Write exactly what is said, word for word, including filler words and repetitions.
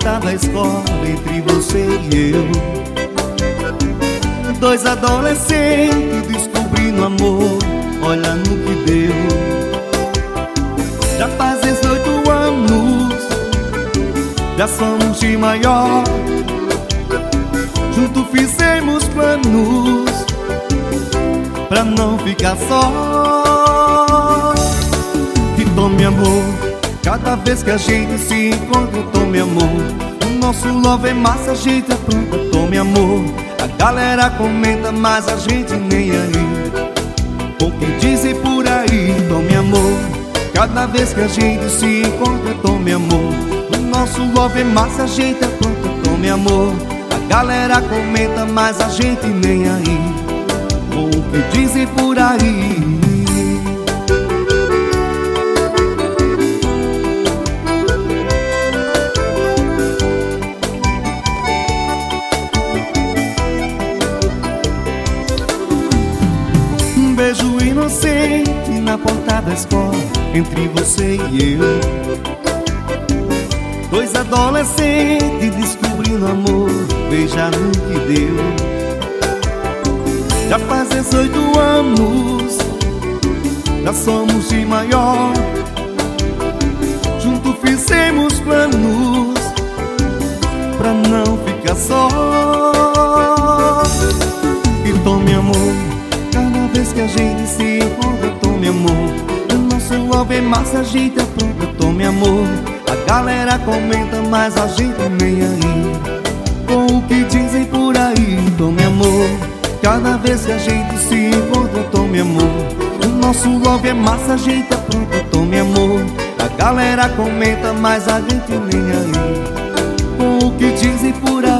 porta da escola, entre você e eu. Dois adolescentes descobrindo amor, olha no que deu. Já faz dezoito anos, já somos de maior. Junto fizemos planos pra não ficar só. E tome amor, cada vez que a gente se encontra, tome amor. O nosso love é massa, a gente apronta, tome amor. A galera comenta, mas a gente nem aí. O que dizem por aí, tome amor. Cada vez que a gente se encontra, tome amor. O nosso love é massa, a gente apronta, tome amor. A galera comenta, mas a gente nem aí. O que dizem por aí. Um beijo inocente na porta da escola, entre você e eu. Dois adolescentes descobrindo amor, veja no que deu. Já faz dezoito anos, já somos de maior. Junto fizemos planos pra não ficar só. E tome amor, cada vez que a gente se encontra, tome amor. O nosso love é massa, a gente apronta, tome amor. A galera comenta, mas a gente nem aí. Com o que dizem por aí, tome amor. Cada vez que a gente se encontra, tome amor. O nosso love é massa, a gente apronta, tome amor. A galera comenta, mas a gente nem aí. Com o que dizem por aí.